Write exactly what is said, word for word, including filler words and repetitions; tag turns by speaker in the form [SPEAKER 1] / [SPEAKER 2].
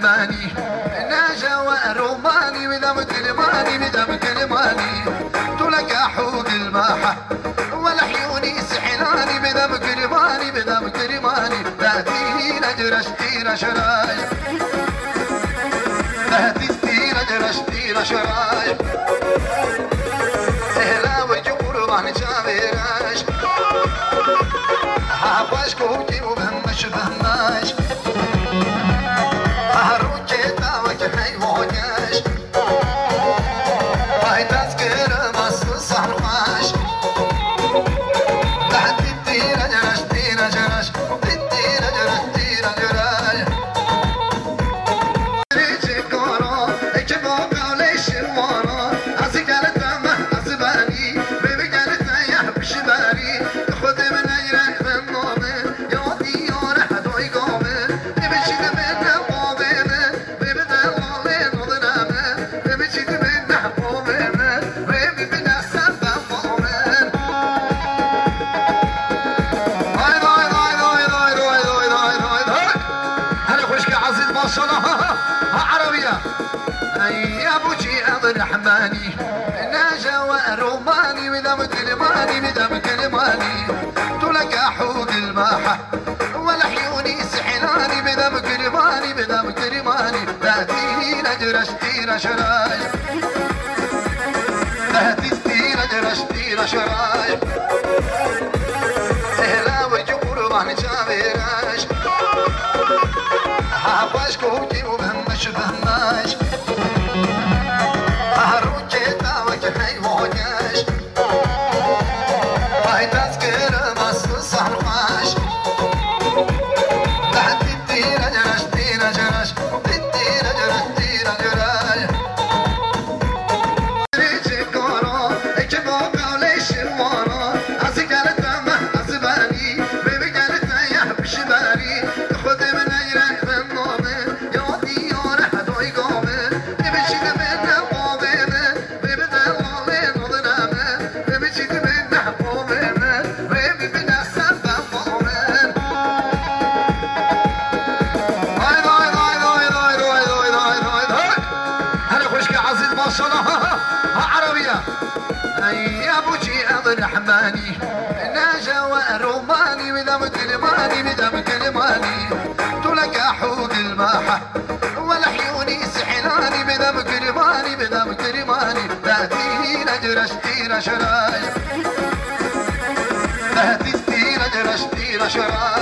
[SPEAKER 1] الرحماني ناجا وروماني بدم كلماني بدم كلماني تلك حوق الماحة والحيوني سحناني بدم كلماني بدم كلماني ذاتي نجرش تير شراي ذاتي تير نجرش تير شراي اهلا وجبر معني شابيراش حافاش كوتي وبهمش بهماش هروجيتا وجهي موجاش هاي تذكر مصر صرفاش تحت التير جرش تير جرش التير جرش تير جرش ريجي كورو اجبوك وليش المورو عزي قالت ما عزباني بيبي قالت يا بشباني خذ من اجرك من نومي يودي يورح دوي قومي بيبي من قومي بيبي دلالي نظلامي بيبي من قومي بيبي من السبب قومي هاي هاي هاي هاي هاي هاي هاي هاي هاي هلا خوشك عزيز ما شاء الله ها عربية يا ابو جياد الرحماني ناجا وروماني بدم كلماني بدم كلماني تلك حوق الماحة والحيوني سحناني بدم كلماني بدم كلماني ذاتي نجرش تير شراي ذاتي تير نجرش تير شراي اهلا وجبر معني شابيراش حافاش كوتي وبهمش بهماش هروجيتا وجهي موجاش هاي تذكر مصر صرفاش تحت التير جرش تير جرش التير جرش تير جرش ريجي كورو اجبوك وليش المورو عزي قالت ما عزباني بيبي قالت يا بشباني خذ من اجرك من نومي يودي يورح دوي قومي بيبي من قومي بيبي دلالي نظلامي بيبي من قومي بيبي من السبب قومي هاي هاي هاي هاي هاي هاي هاي هاي هاي هلا خوشك عزيز ما شاء الله ها عربية يا ابو جياد الرحماني ناجا وروماني بدم كلماني بدم كلماني تلك حوق الماحة والحيوني سحناني بدم كلماني بدم كلماني ذاتي نجرش تير شراي ذاتي تير نجرش تير شراي